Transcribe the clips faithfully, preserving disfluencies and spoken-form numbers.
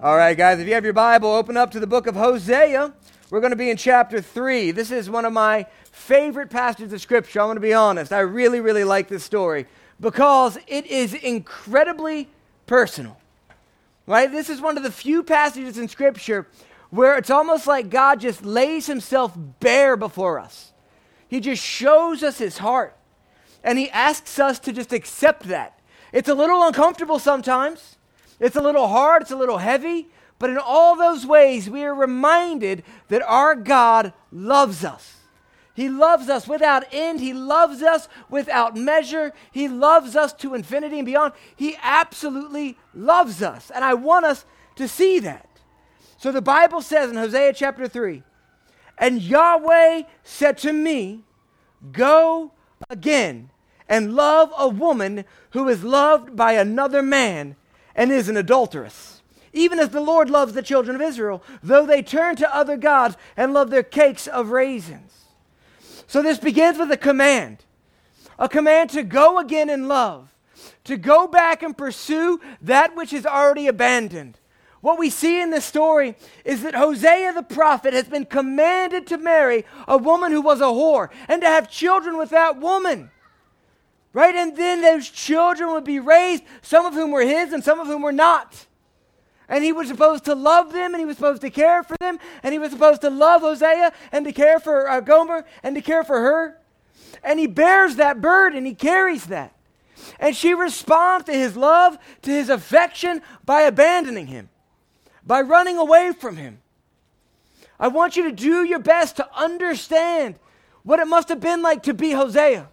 All right, guys, if you have your Bible, open up to the book of Hosea. We're going to be in chapter three. This is one of my favorite passages of Scripture. I'm going to be honest. I really, really like this story because it is incredibly personal, right? This is one of the few passages in Scripture where it's almost like God just lays himself bare before us. He just shows us his heart, and he asks us to just accept that. It's a little uncomfortable sometimes. It's a little hard, it's a little heavy, but in all those ways, we are reminded that our God loves us. He loves us without end. He loves us without measure. He loves us to infinity and beyond. He absolutely loves us, and I want us to see that. So the Bible says in Hosea chapter three, "And Yahweh said to me, go again and love a woman who is loved by another man and is an adulteress, even as the Lord loves the children of Israel, though they turn to other gods and love their cakes of raisins." So this begins with a command, a command to go again in love, to go back and pursue that which is already abandoned. What we see in this story is that Hosea the prophet has been commanded to marry a woman who was a whore and to have children with that woman. Right? And then those children would be raised, some of whom were his and some of whom were not. And he was supposed to love them, and he was supposed to care for them, and he was supposed to love Hosea and to care for uh, Gomer and to care for her. And he bears that burden, he carries that. And she responds to his love, to his affection by abandoning him, by running away from him. I want you to do your best to understand what it must have been like to be Hosea.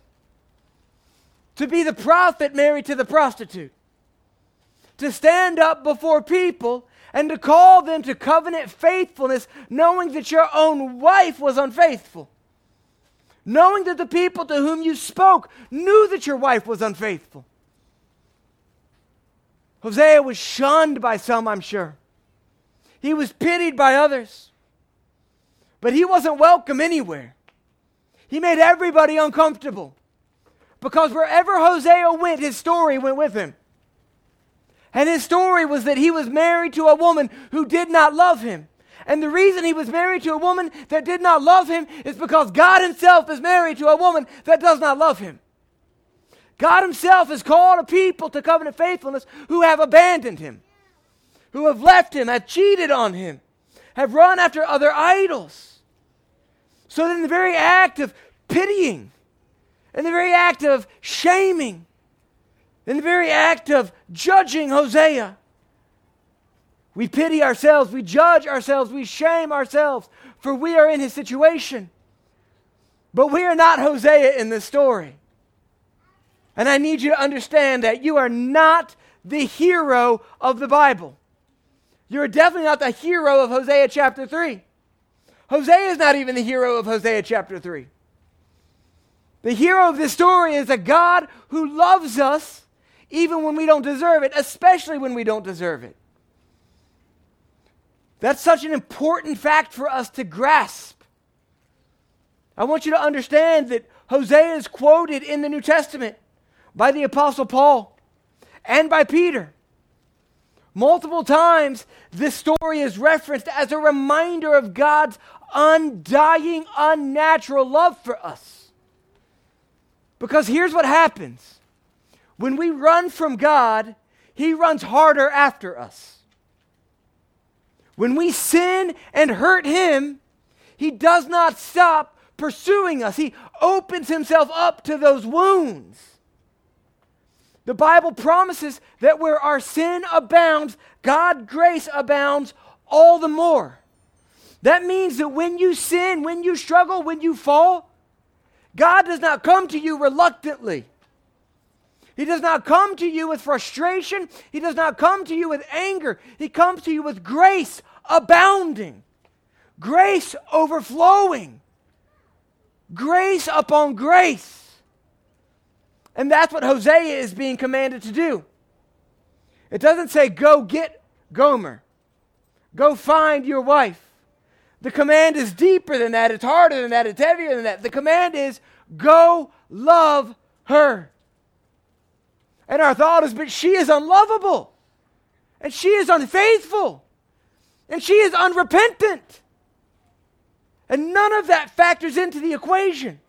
To be the prophet married to the prostitute. To stand up before people and to call them to covenant faithfulness, knowing that your own wife was unfaithful. Knowing that the people to whom you spoke knew that your wife was unfaithful. Hosea was shunned by some, I'm sure. He was pitied by others. But he wasn't welcome anywhere. He made everybody uncomfortable. Because wherever Hosea went, his story went with him. And his story was that he was married to a woman who did not love him. And the reason he was married to a woman that did not love him is because God himself is married to a woman that does not love him. God himself has called a people to covenant faithfulness who have abandoned him, who have left him, have cheated on him, have run after other idols. So that in the very act of pitying, in the very act of shaming, in the very act of judging Hosea, we pity ourselves, we judge ourselves, we shame ourselves, for we are in his situation. But we are not Hosea in this story. And I need you to understand that you are not the hero of the Bible. You are definitely not the hero of Hosea chapter three. Hosea is not even the hero of Hosea chapter three. The hero of this story is a God who loves us even when we don't deserve it, especially when we don't deserve it. That's such an important fact for us to grasp. I want you to understand that Hosea is quoted in the New Testament by the Apostle Paul and by Peter. Multiple times, this story is referenced as a reminder of God's undying, unnatural love for us. Because here's what happens. When we run from God, he runs harder after us. When we sin and hurt him, he does not stop pursuing us. He opens himself up to those wounds. The Bible promises that where our sin abounds, God's grace abounds all the more. That means that when you sin, when you struggle, when you fall, God does not come to you reluctantly. He does not come to you with frustration. He does not come to you with anger. He comes to you with grace abounding, grace overflowing, grace upon grace. And that's what Hosea is being commanded to do. It doesn't say, go get Gomer. Go find your wife. The command is deeper than that. It's harder than that. It's heavier than that. The command is, go love her. And our thought is, but she is unlovable. And she is unfaithful. And she is unrepentant. And none of that factors into the equation.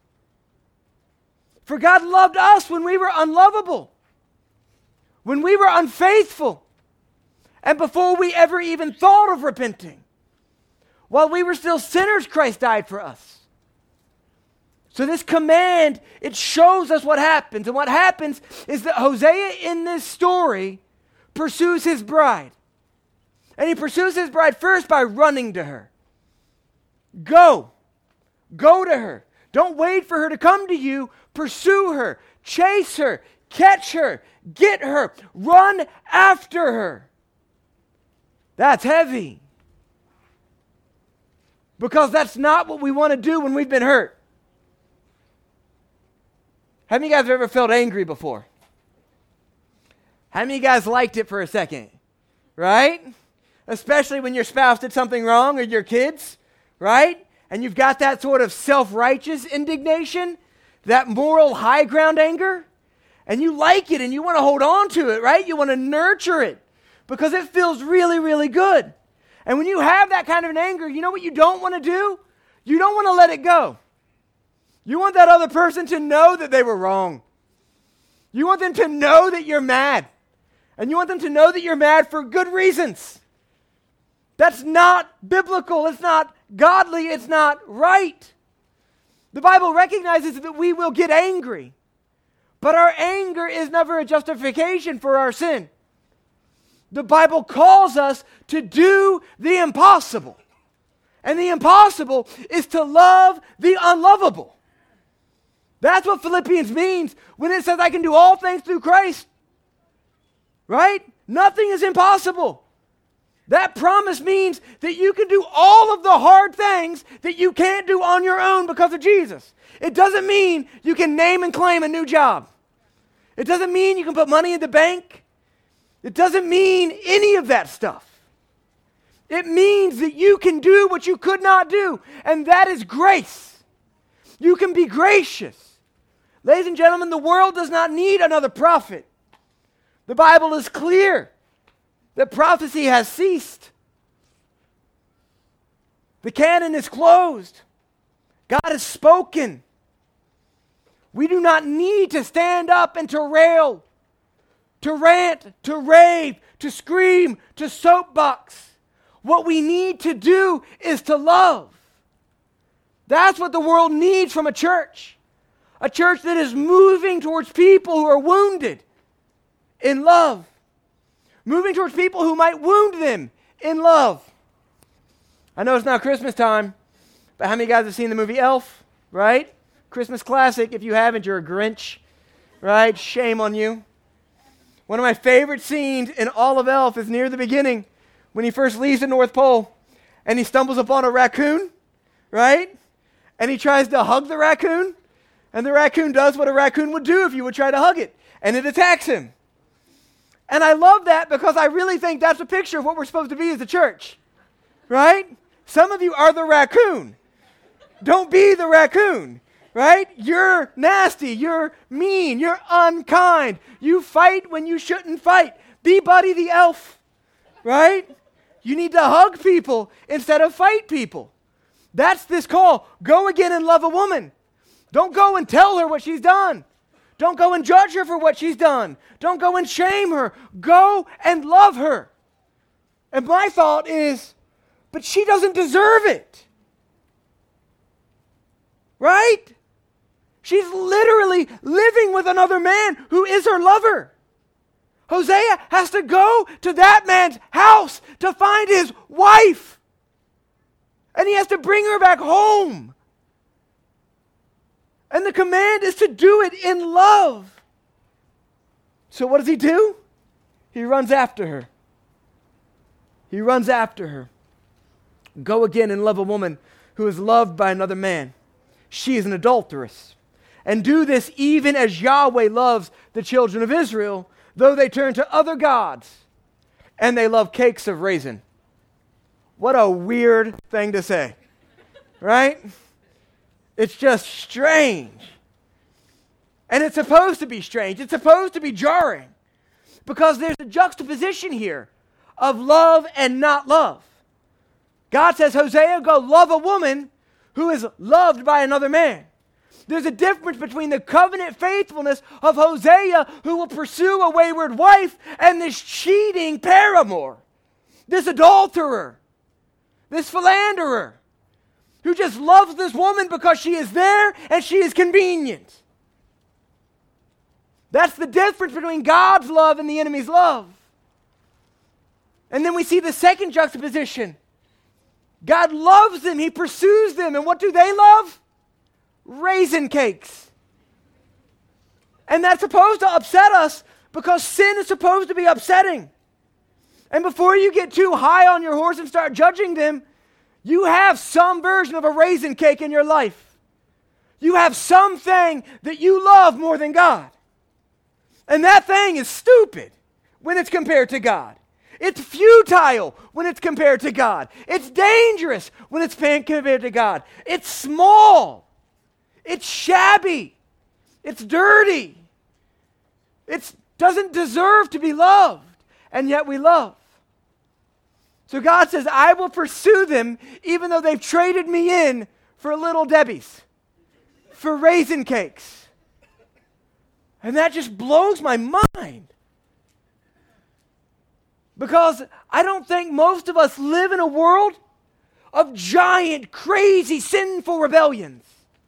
For God loved us when we were unlovable, when we were unfaithful, and before we ever even thought of repenting. While we were still sinners, Christ died for us. So this command, it shows us what happens. And what happens is that Hosea in this story pursues his bride. And he pursues his bride first by running to her. Go. Go to her. Don't wait for her to come to you. Pursue her. Chase her. Catch her. Get her. Run after her. That's heavy. Because that's not what we want to do when we've been hurt. How many of you guys have ever felt angry before? How many of you guys liked it for a second? Right? Especially when your spouse did something wrong or your kids, right? And you've got that sort of self-righteous indignation, that moral high ground anger, and you like it and you want to hold on to it, right? You want to nurture it because it feels really, really good. And when you have that kind of an anger, you know what you don't want to do? You don't want to let it go. You want that other person to know that they were wrong. You want them to know that you're mad. And you want them to know that you're mad for good reasons. That's not biblical. It's not godly. It's not right. The Bible recognizes that we will get angry. But our anger is never a justification for our sin. The Bible calls us to do the impossible. And the impossible is to love the unlovable. That's what Philippians means when it says I can do all things through Christ. Right? Nothing is impossible. That promise means that you can do all of the hard things that you can't do on your own because of Jesus. It doesn't mean you can name and claim a new job. It doesn't mean you can put money in the bank. It doesn't mean any of that stuff. It means that you can do what you could not do, and that is grace. You can be gracious. Ladies and gentlemen, the world does not need another prophet. The Bible is clear that prophecy has ceased. The canon is closed. God has spoken. We do not need to stand up and to rail, to rant, to rave, to scream, to soapbox. What we need to do is to love. That's what the world needs from a church. A church that is moving towards people who are wounded in love. Moving towards people who might wound them in love. I know it's not Christmas time, but how many of you guys have seen the movie Elf, right? Christmas classic. If you haven't, you're a Grinch, right? Shame on you. One of my favorite scenes in all of Elf is near the beginning when he first leaves the North Pole and he stumbles upon a raccoon, right? And he tries to hug the raccoon, and the raccoon does what a raccoon would do if you would try to hug it, and it attacks him. And I love that because I really think that's a picture of what we're supposed to be as a church, right? Some of you are the raccoon. Don't be the raccoon, right? You're nasty, you're mean, you're unkind. You fight when you shouldn't fight. Be Buddy the Elf, right? You need to hug people instead of fight people. That's this call. Go again and love a woman. Don't go and tell her what she's done. Don't go and judge her for what she's done. Don't go and shame her. Go and love her. And my thought is, but she doesn't deserve it. Right? She's literally living with another man who is her lover. Hosea has to go to that man's house to find his wife. And he has to bring her back home. And the command is to do it in love. So what does he do? He runs after her. He runs after her. Go again and love a woman who is loved by another man. She is an adulteress. And do this even as Yahweh loves the children of Israel, though they turn to other gods and they love cakes of raisin. What a weird thing to say, right? It's just strange. And it's supposed to be strange. It's supposed to be jarring because there's a juxtaposition here of love and not love. God says, Hosea, go love a woman who is loved by another man. There's a difference between the covenant faithfulness of Hosea, who will pursue a wayward wife, and this cheating paramour, this adulterer, this philanderer, who just loves this woman because she is there and she is convenient. That's the difference between God's love and the enemy's love. And then we see the second juxtaposition. God loves them. He pursues them. And what do they love? Raisin cakes. And that's supposed to upset us because sin is supposed to be upsetting. And before you get too high on your horse and start judging them, you have some version of a raisin cake in your life. You have something that you love more than God. And that thing is stupid when it's compared to God. It's futile when it's compared to God. It's dangerous when it's compared to God. It's small. It's shabby. It's dirty. It doesn't deserve to be loved, and yet we love. So God says, I will pursue them even though they've traded me in for Little Debbie's, for raisin cakes. And that just blows my mind. Because I don't think most of us live in a world of giant, crazy, sinful rebellions.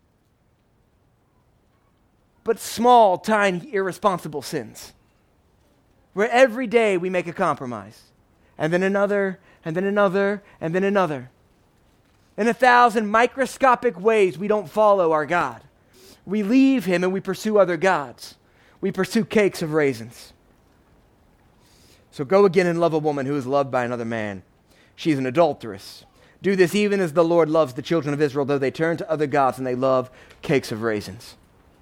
But small, tiny, irresponsible sins. Where every day we make a compromise. And then another, and then another, and then another. In a thousand microscopic ways, we don't follow our God. We leave Him and we pursue other gods. We pursue cakes of raisins. So go again and love a woman who is loved by another man. She is an adulteress. Do this even as the Lord loves the children of Israel, though they turn to other gods and they love cakes of raisins.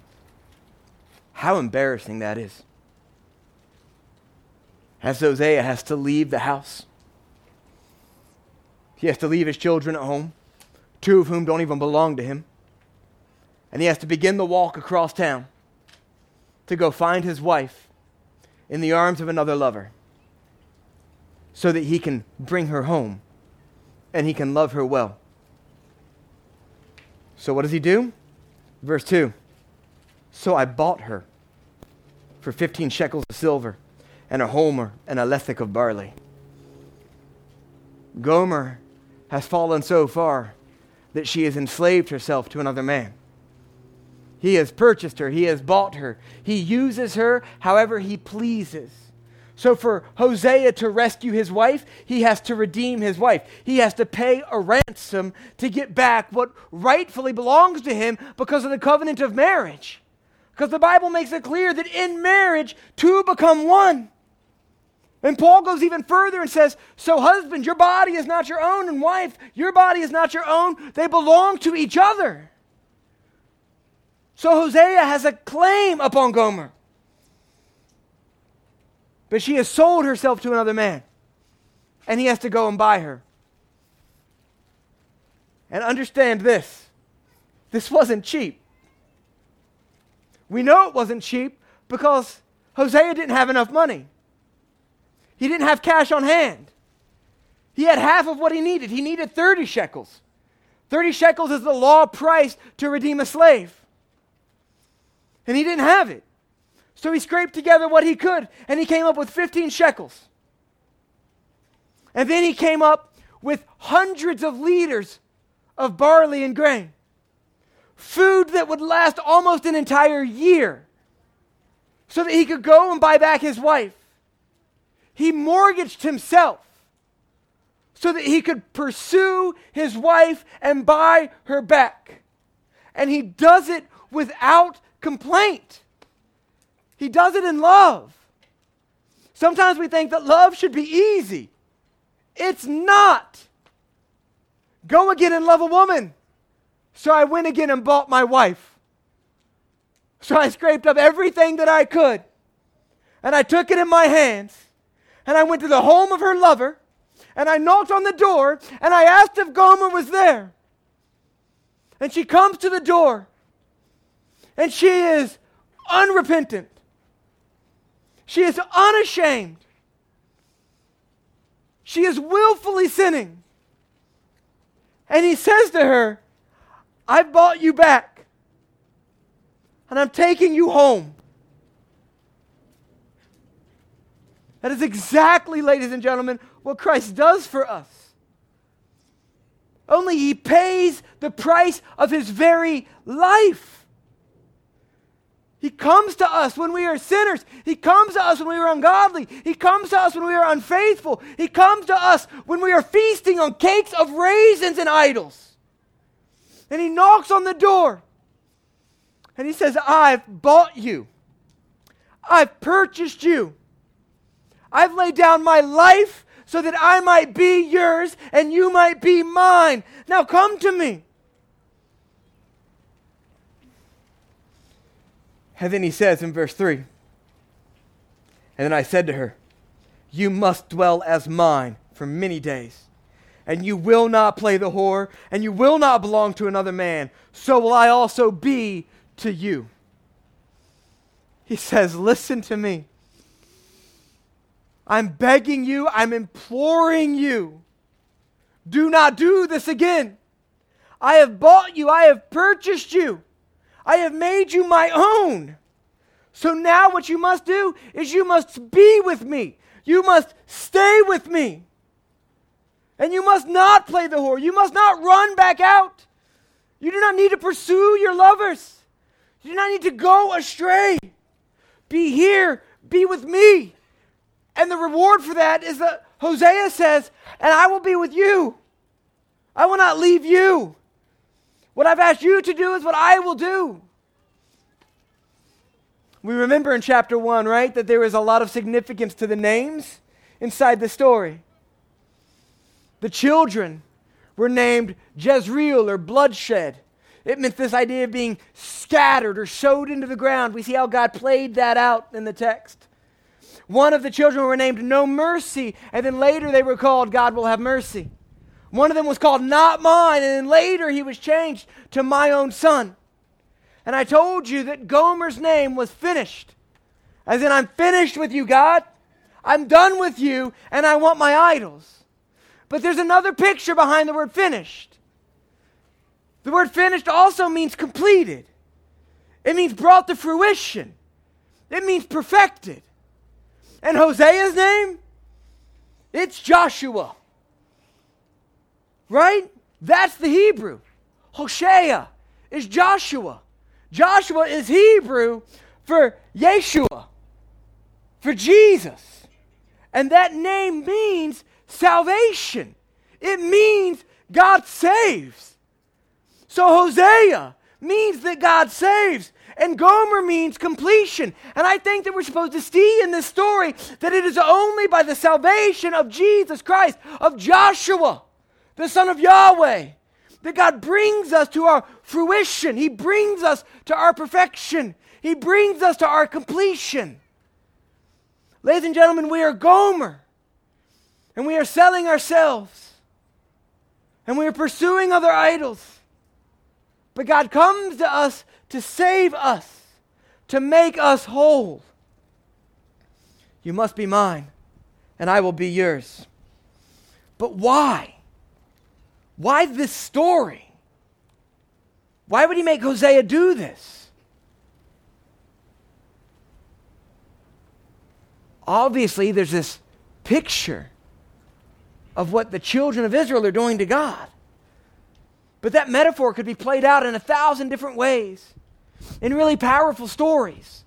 How embarrassing that is. As Hosea has to leave the house. He has to leave his children at home, two of whom don't even belong to him. And he has to begin the walk across town to go find his wife in the arms of another lover so that he can bring her home and he can love her well. So what does he do? Verse two. So I bought her for fifteen shekels of silver and a homer and a lethek of barley. Gomer has fallen so far that she has enslaved herself to another man. He has purchased her. He has bought her. He uses her however he pleases. So for Hosea to rescue his wife, he has to redeem his wife. He has to pay a ransom to get back what rightfully belongs to him because of the covenant of marriage. Because the Bible makes it clear that in marriage, two become one. And Paul goes even further and says, so husband, your body is not your own, and wife, your body is not your own. They belong to each other. So Hosea has a claim upon Gomer. But she has sold herself to another man. And he has to go and buy her. And understand this. This wasn't cheap. We know it wasn't cheap because Hosea didn't have enough money. He didn't have cash on hand. He had half of what he needed. He needed thirty shekels. thirty shekels is the law price to redeem a slave. And he didn't have it. So he scraped together what he could, and he came up with fifteen shekels. And then he came up with hundreds of liters of barley and grain. Food that would last almost an entire year so that he could go and buy back his wife. He mortgaged himself so that he could pursue his wife and buy her back. And he does it without complaint. He does it in love. Sometimes we think that love should be easy. It's not. Go again and love a woman. So I went again and bought my wife. So I scraped up everything that I could. And I took it in my hands. And I went to the home of her lover. And I knocked on the door. And I asked if Gomer was there. And she comes to the door. And she is unrepentant. She is unashamed. She is willfully sinning. And he says to her, I've bought you back, and I'm taking you home. That is exactly, ladies and gentlemen, what Christ does for us. Only he pays the price of his very life. He comes to us when we are sinners. He comes to us when we are ungodly. He comes to us when we are unfaithful. He comes to us when we are feasting on cakes of raisins and idols. And he knocks on the door. And he says, I've bought you. I've purchased you. I've laid down my life so that I might be yours and you might be mine. Now come to me. And then he says in verse three, and then I said to her, you must dwell as mine for many days, and you will not play the whore, and you will not belong to another man. So will I also be to you. He says, listen to me. I'm begging you, I'm imploring you. Do not do this again. I have bought you, I have purchased you. I have made you my own. So now what you must do is you must be with me. You must stay with me. And you must not play the whore. You must not run back out. You do not need to pursue your lovers. You do not need to go astray. Be here. Be with me. And the reward for that is that Hosea says, and I will be with you. I will not leave you. What I've asked you to do is what I will do. We remember in chapter one, right, that there is a lot of significance to the names inside the story. The children were named Jezreel or bloodshed. It meant this idea of being scattered or sowed into the ground. We see how God played that out in the text. One of the children were named No Mercy, and then later they were called God Will Have Mercy. One of them was called Not Mine, and then later he was changed to My Own Son. And I told you that Gomer's name was finished. As in, I'm finished with you, God. I'm done with you, and I want my idols. But there's another picture behind the word finished. The word finished also means completed. It means brought to fruition. It means perfected. And Hosea's name? It's Joshua. Right? That's the Hebrew. Hoshea is Joshua. Joshua is Hebrew for Yeshua, for Jesus. And that name means salvation. It means God saves. So Hosea means that God saves. And Gomer means completion. And I think that we're supposed to see in this story that it is only by the salvation of Jesus Christ, of Joshua, the Son of Yahweh, that God brings us to our fruition. He brings us to our perfection. He brings us to our completion. Ladies and gentlemen, we are Gomer. And we are selling ourselves. And we are pursuing other idols. But God comes to us to save us, to make us whole. You must be mine, and I will be yours. But why? Why this story? Why would he make Hosea do this? Obviously, there's this picture of what the children of Israel are doing to God. But that metaphor could be played out in a thousand different ways, in really powerful stories.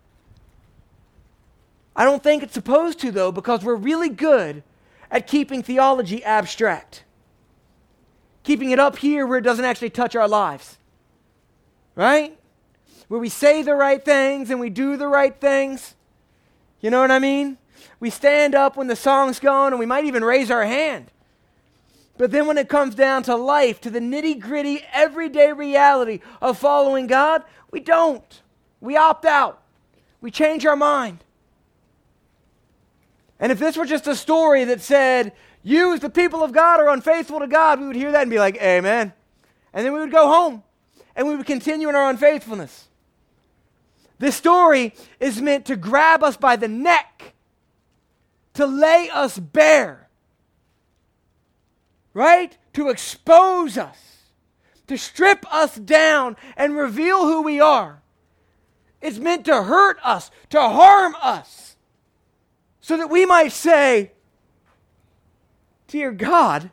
I don't think it's supposed to, though, because we're really good at keeping theology abstract. Keeping it up here where it doesn't actually touch our lives. Right? Where we say the right things and we do the right things. You know what I mean? We stand up when the song's going and we might even raise our hand. But then when it comes down to life, to the nitty-gritty, everyday reality of following God, we don't. We opt out. We change our mind. And if this were just a story that said, you as the people of God are unfaithful to God, we would hear that and be like, amen. And then we would go home and we would continue in our unfaithfulness. This story is meant to grab us by the neck, to lay us bare. right? To expose us, to strip us down and reveal who we are. It's meant to hurt us, to harm us, so that we might say, dear God,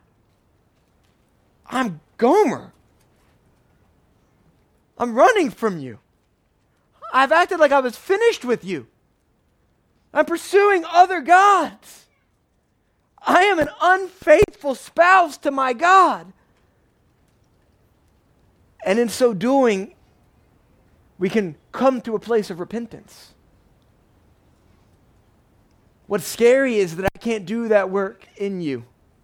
I'm Gomer. I'm running from you. I've acted like I was finished with you. I'm pursuing other gods. I am an unfaithful spouse to my God. And in so doing, we can come to a place of repentance. What's scary is that I can't do that work in you.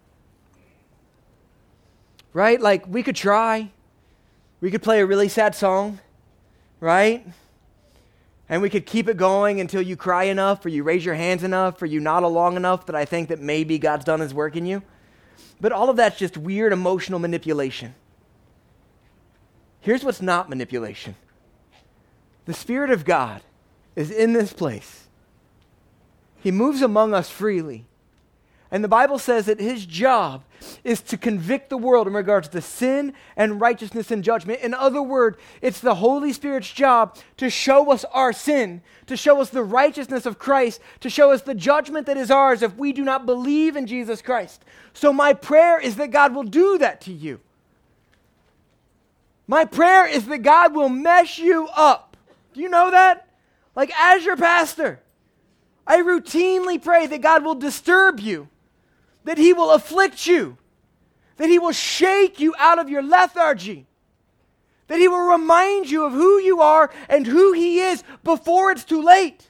Right? Like, we could try. We could play a really sad song, right? And we could keep it going until you cry enough, or you raise your hands enough, or you nod along enough that I think that maybe God's done his work in you. But all of that's just weird emotional manipulation. Here's what's not manipulation. The Spirit of God is in this place. He moves among us freely. And the Bible says that his job is to convict the world in regards to sin and righteousness and judgment. In other words, it's the Holy Spirit's job to show us our sin, to show us the righteousness of Christ, to show us the judgment that is ours if we do not believe in Jesus Christ. So my prayer is that God will do that to you. My prayer is that God will mess you up. Do you know that? Like, as your pastor, I routinely pray that God will disturb you, that he will afflict you, that he will shake you out of your lethargy, that he will remind you of who you are and who he is before it's too late.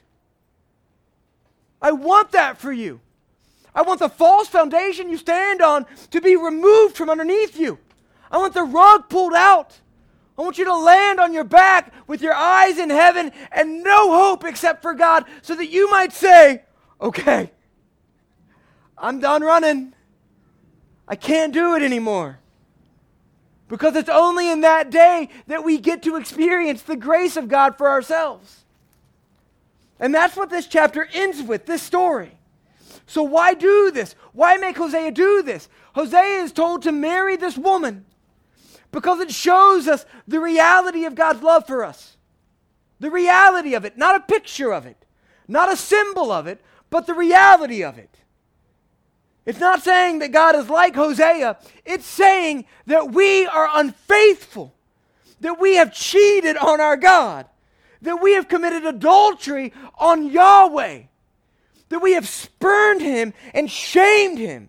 I want that for you. I want the false foundation you stand on to be removed from underneath you. I want the rug pulled out. I want you to land on your back with your eyes in heaven and no hope except for God, so that you might say, okay, I'm done running. I can't do it anymore. Because it's only in that day that we get to experience the grace of God for ourselves. And that's what this chapter ends with, this story. So why do this? Why make Hosea do this? Hosea is told to marry this woman because it shows us the reality of God's love for us. The reality of it, not a picture of it, not a symbol of it, but the reality of it. It's not saying that God is like Hosea. It's saying that we are unfaithful, that we have cheated on our God, that we have committed adultery on Yahweh, that we have spurned Him and shamed Him,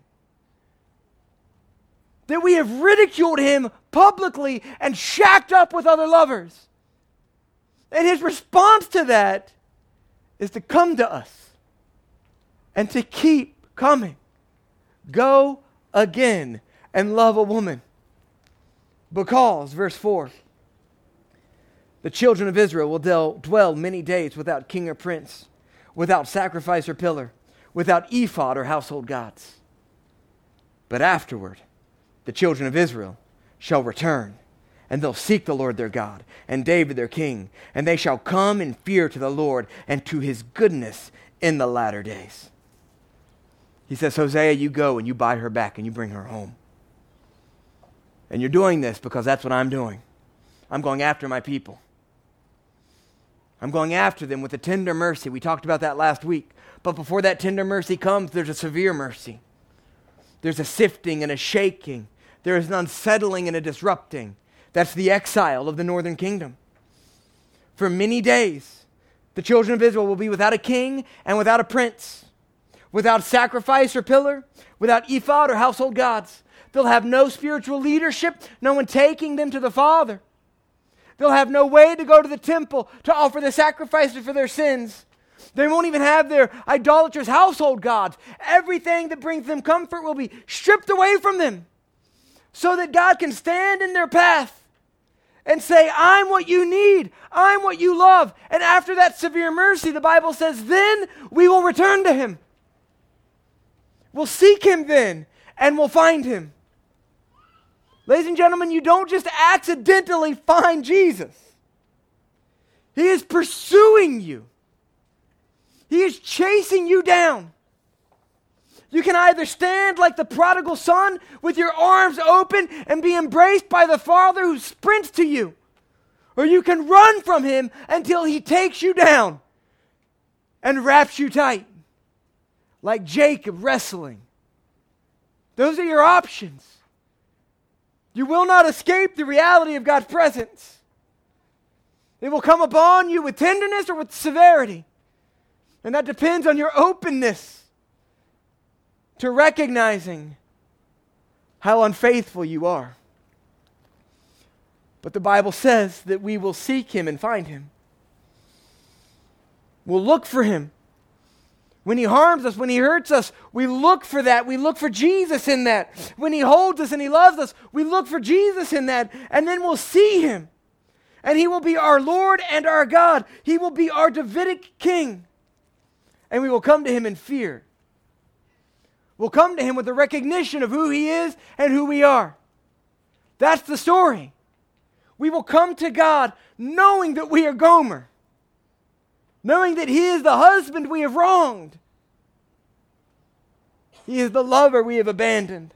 that we have ridiculed Him publicly and shacked up with other lovers. And His response to that is to come to us and to keep coming. Go again and love a woman. Because, verse four, the children of Israel will dwell many days without king or prince, without sacrifice or pillar, without ephod or household gods. But afterward, the children of Israel shall return, and they'll seek the Lord their God, and David their king, and they shall come in fear to the Lord and to His goodness in the latter days. He says, Hosea, you go and you buy her back and you bring her home. And you're doing this because that's what I'm doing. I'm going after my people. I'm going after them with a tender mercy. We talked about that last week. But before that tender mercy comes, there's a severe mercy. There's a sifting and a shaking. There is an unsettling and a disrupting. That's the exile of the northern kingdom. For many days, the children of Israel will be without a king and without a prince, without sacrifice or pillar, without ephod or household gods. They'll have no spiritual leadership, no one taking them to the Father. They'll have no way to go to the temple to offer the sacrifices for their sins. They won't even have their idolatrous household gods. Everything that brings them comfort will be stripped away from them, so that God can stand in their path and say, I'm what you need. I'm what you love. And after that severe mercy, the Bible says, then we will return to Him. We'll seek Him then, and we'll find Him. Ladies and gentlemen, you don't just accidentally find Jesus. He is pursuing you. He is chasing you down. You can either stand like the prodigal son with your arms open and be embraced by the Father who sprints to you, or you can run from him until he takes you down and wraps you tight, like Jacob wrestling. Those are your options. You will not escape the reality of God's presence. It will come upon you with tenderness or with severity. And that depends on your openness to recognizing how unfaithful you are. But the Bible says that we will seek him and find him. We'll look for him. When he harms us, when he hurts us, we look for that. We look for Jesus in that. When he holds us and he loves us, we look for Jesus in that. And then we'll see him. And he will be our Lord and our God. He will be our Davidic king. And we will come to him in fear. We'll come to him with the recognition of who he is and who we are. That's the story. We will come to God knowing that we are Gomer. Knowing that he is the husband we have wronged. He is the lover we have abandoned.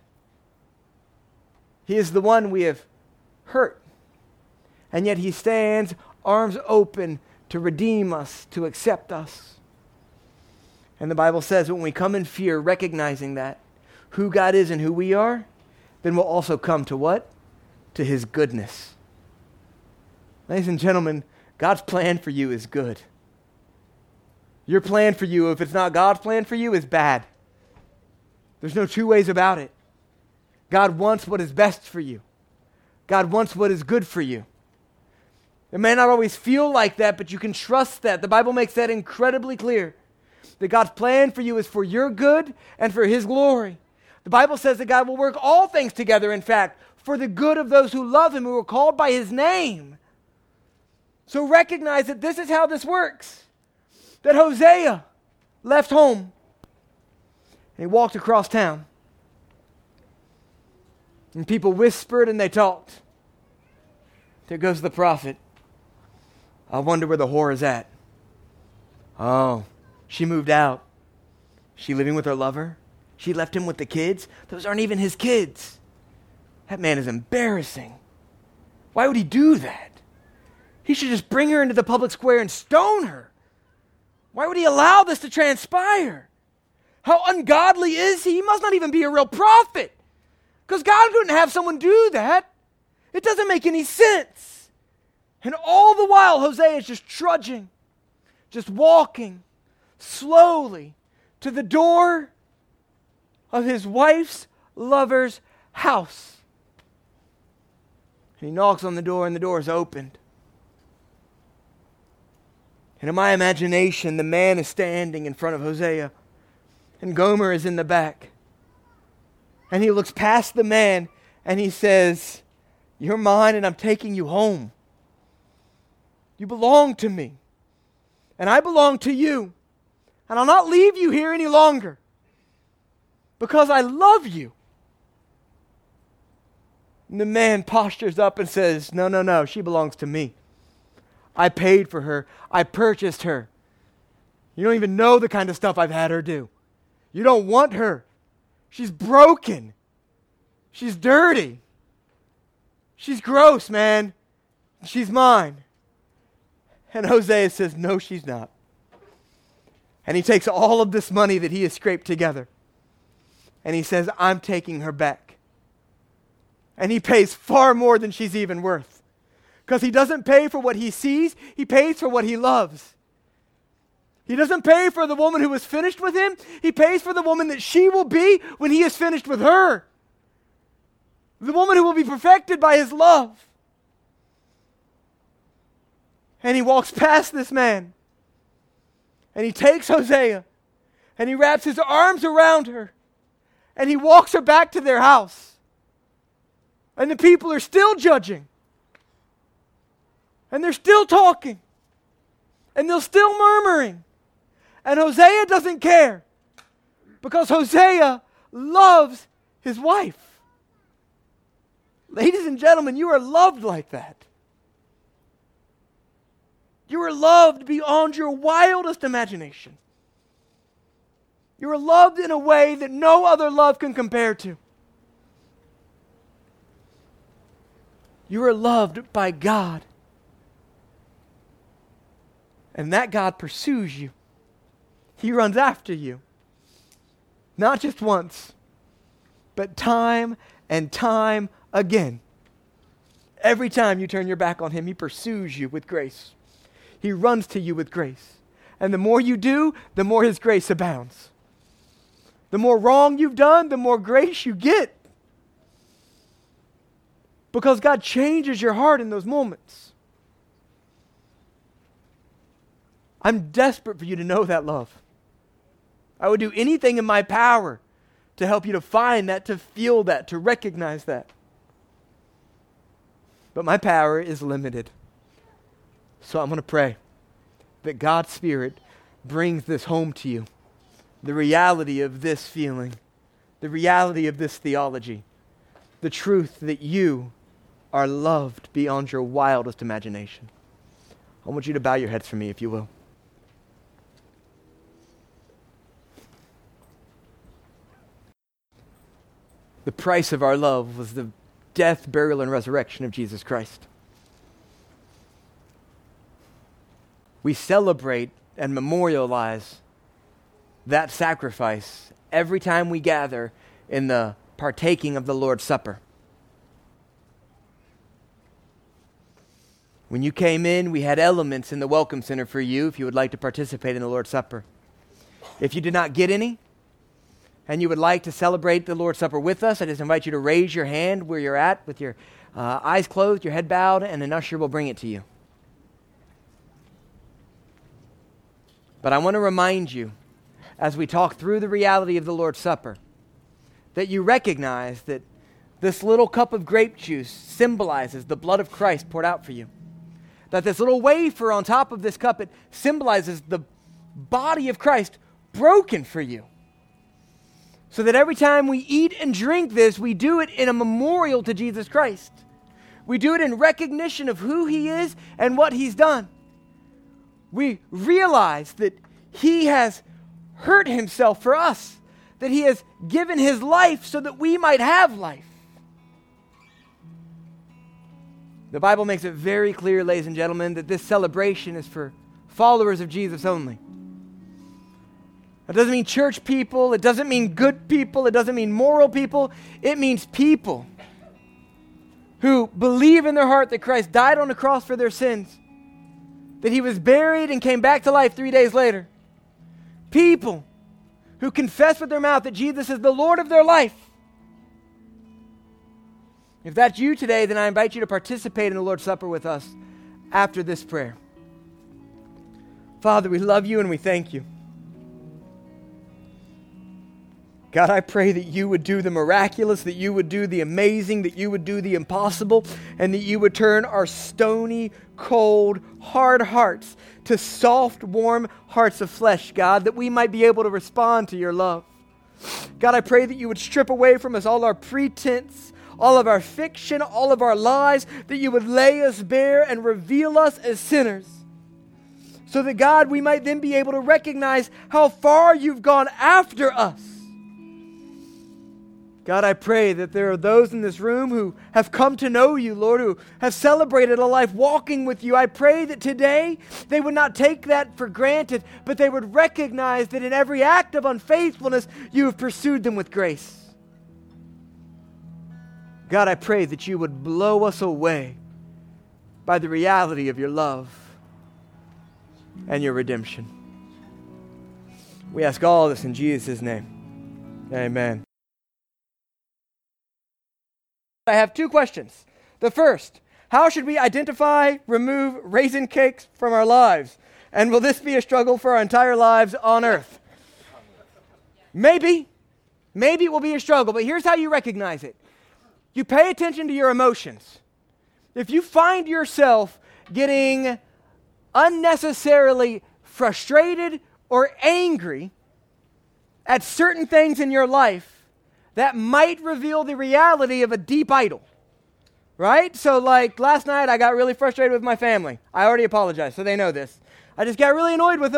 He is the one we have hurt. And yet he stands arms open to redeem us, to accept us. And the Bible says when we come in fear, recognizing that, who God is and who we are, then we'll also come to what? To his goodness. Ladies and gentlemen, God's plan for you is good. Your plan for you, if it's not God's plan for you, is bad. There's no two ways about it. God wants what is best for you. God wants what is good for you. It may not always feel like that, but you can trust that. The Bible makes that incredibly clear. That God's plan for you is for your good and for his glory. The Bible says that God will work all things together, in fact, for the good of those who love him, who are called by his name. So recognize that this is how this works. That Hosea left home and he walked across town. And people whispered and they talked. There goes the prophet. I wonder where the whore is at. Oh, she moved out. She living with her lover? She left him with the kids? Those aren't even his kids. That man is embarrassing. Why would he do that? He should just bring her into the public square and stone her. Why would he allow this to transpire? How ungodly is he? He must not even be a real prophet. Because God couldn't have someone do that. It doesn't make any sense. And all the while, Hosea is just trudging, just walking slowly to the door of his wife's lover's house. And he knocks on the door and the door is opened. And in my imagination, the man is standing in front of Hosea, and Gomer is in the back. And he looks past the man, and he says, "You're mine, and I'm taking you home. You belong to me, and I belong to you. And I'll not leave you here any longer, because I love you." And the man postures up and says, "No, no, no, she belongs to me. I paid for her. I purchased her. You don't even know the kind of stuff I've had her do. You don't want her. She's broken. She's dirty. She's gross, man. She's mine." And Hosea says, "No, she's not." And he takes all of this money that he has scraped together. And he says, "I'm taking her back." And he pays far more than she's even worth. Because he doesn't pay for what he sees, he pays for what he loves. He doesn't pay for the woman who is finished with him, he pays for the woman that she will be when he is finished with her. The woman who will be perfected by his love. And he walks past this man. And he takes Hosea. And he wraps his arms around her. And he walks her back to their house. And the people are still judging. And they're still talking. And they're still murmuring. And Hosea doesn't care. Because Hosea loves his wife. Ladies and gentlemen, you are loved like that. You are loved beyond your wildest imagination. You are loved in a way that no other love can compare to. You are loved by God. And that God pursues you. He runs after you. Not just once, but time and time again. Every time you turn your back on him, he pursues you with grace. He runs to you with grace. And the more you do, the more his grace abounds. The more wrong you've done, the more grace you get. Because God changes your heart in those moments. I'm desperate for you to know that love. I would do anything in my power to help you to find that, to feel that, to recognize that. But my power is limited. So I'm going to pray that God's Spirit brings this home to you. The reality of this feeling, the reality of this theology, the truth that you are loved beyond your wildest imagination. I want you to bow your heads for me, if you will. The price of our love was the death, burial, and resurrection of Jesus Christ. We celebrate and memorialize that sacrifice every time we gather in the partaking of the Lord's Supper. When you came in, we had elements in the Welcome Center for you if you would like to participate in the Lord's Supper. If you did not get any, and you would like to celebrate the Lord's Supper with us, I just invite you to raise your hand where you're at with your uh, eyes closed, your head bowed, and an usher will bring it to you. But I want to remind you, as we talk through the reality of the Lord's Supper, that you recognize that this little cup of grape juice symbolizes the blood of Christ poured out for you. That this little wafer on top of this cup, it symbolizes the body of Christ broken for you. So that every time we eat and drink this, we do it in a memorial to Jesus Christ. We do it in recognition of who he is and what he's done. We realize that he has hurt himself for us, that he has given his life so that we might have life. The Bible makes it very clear, ladies and gentlemen, that this celebration is for followers of Jesus only. It doesn't mean church people. It doesn't mean good people. It doesn't mean moral people. It means people who believe in their heart that Christ died on the cross for their sins, that he was buried and came back to life three days later. People who confess with their mouth that Jesus is the Lord of their life. If that's you today, then I invite you to participate in the Lord's Supper with us after this prayer. Father, we love you and we thank you. God, I pray that you would do the miraculous, that you would do the amazing, that you would do the impossible, and that you would turn our stony, cold, hard hearts to soft, warm hearts of flesh, God, that we might be able to respond to your love. God, I pray that you would strip away from us all our pretense, all of our fiction, all of our lies, that you would lay us bare and reveal us as sinners. So that, God, we might then be able to recognize how far you've gone after us. God, I pray that there are those in this room who have come to know you, Lord, who have celebrated a life walking with you. I pray that today they would not take that for granted, but they would recognize that in every act of unfaithfulness, you have pursued them with grace. God, I pray that you would blow us away by the reality of your love and your redemption. We ask all this in Jesus' name. Amen. I have two questions. The first, how should we identify, remove raisin cakes from our lives? And will this be a struggle for our entire lives on earth? Maybe. Maybe it will be a struggle, but here's how you recognize it. You pay attention to your emotions. If you find yourself getting unnecessarily frustrated or angry at certain things in your life, that might reveal the reality of a deep idol, right? So like last night, I got really frustrated with my family. I already apologized, so they know this. I just got really annoyed with them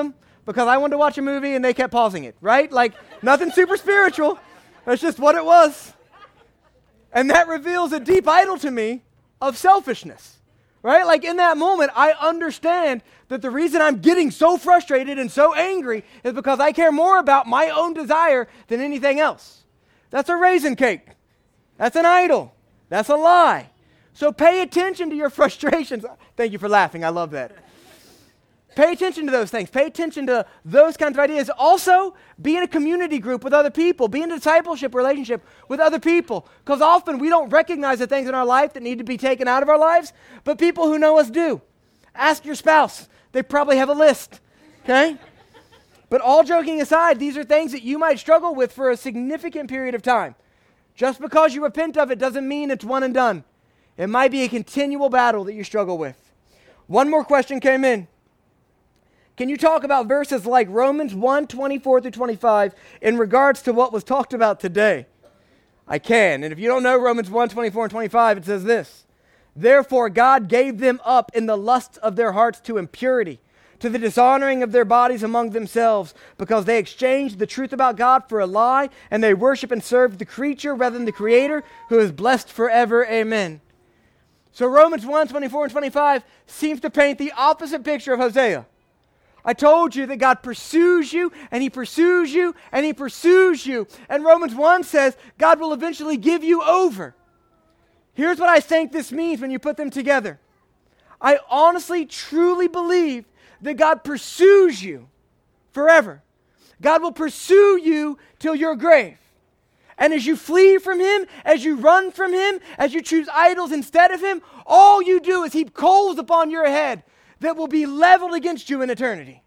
because I wanted to watch a movie and they kept pausing it, right? Like, nothing super spiritual. That's just what it was. And that reveals a deep idol to me of selfishness, right? Like, in that moment, I understand that the reason I'm getting so frustrated and so angry is because I care more about my own desire than anything else. That's a raisin cake. That's an idol. That's a lie. So pay attention to your frustrations. Thank you for laughing. I love that. Pay attention to those things. Pay attention to those kinds of ideas. Also, be in a community group with other people. Be in a discipleship relationship with other people. Because often we don't recognize the things in our life that need to be taken out of our lives, but people who know us do. Ask your spouse. They probably have a list. Okay? But all joking aside, these are things that you might struggle with for a significant period of time. Just because you repent of it doesn't mean it's one and done. It might be a continual battle that you struggle with. One more question came in. Can you talk about verses like Romans one, twenty-four through twenty-five in regards to what was talked about today? I can. And if you don't know Romans one, twenty-four and twenty-five, it says this. Therefore God gave them up in the lusts of their hearts to impurity, to the dishonoring of their bodies among themselves, because they exchanged the truth about God for a lie, and they worship and serve the creature rather than the Creator, who is blessed forever. Amen. So Romans one, twenty-four and twenty-five seems to paint the opposite picture of Hosea. I told you that God pursues you, and He pursues you, and He pursues you. And Romans one says God will eventually give you over. Here's what I think this means when you put them together. I honestly, truly believe that God pursues you forever. God will pursue you till your grave. And as you flee from Him, as you run from Him, as you choose idols instead of Him, all you do is heap coals upon your head that will be leveled against you in eternity.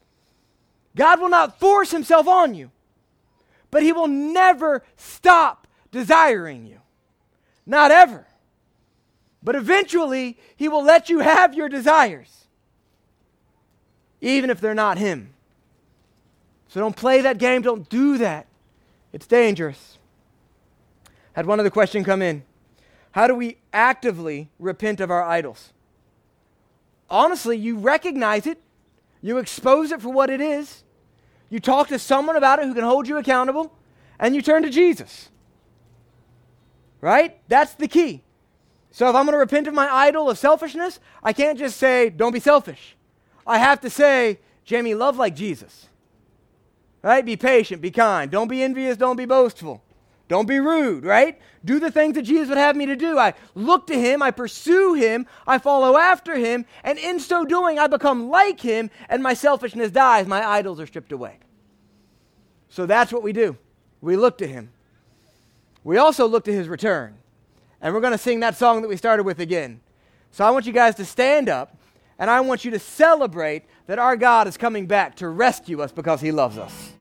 God will not force Himself on you, but He will never stop desiring you. Not ever. But eventually, He will let you have your desires, even if they're not Him. So don't play that game. Don't do that. It's dangerous. Had one other question come in. How do we actively repent of our idols? Honestly, you recognize it. You expose it for what it is. You talk to someone about it who can hold you accountable, and you turn to Jesus. Right? That's the key. So if I'm going to repent of my idol of selfishness, I can't just say, don't be selfish. I have to say, Jamie, love like Jesus. Right? Be patient, be kind. Don't be envious, don't be boastful. Don't be rude, right? Do the things that Jesus would have me to do. I look to Him, I pursue Him, I follow after Him, and in so doing, I become like Him, and my selfishness dies, my idols are stripped away. So that's what we do. We look to Him. We also look to His return. And we're going to sing that song that we started with again. So I want you guys to stand up, and I want you to celebrate that our God is coming back to rescue us because He loves us.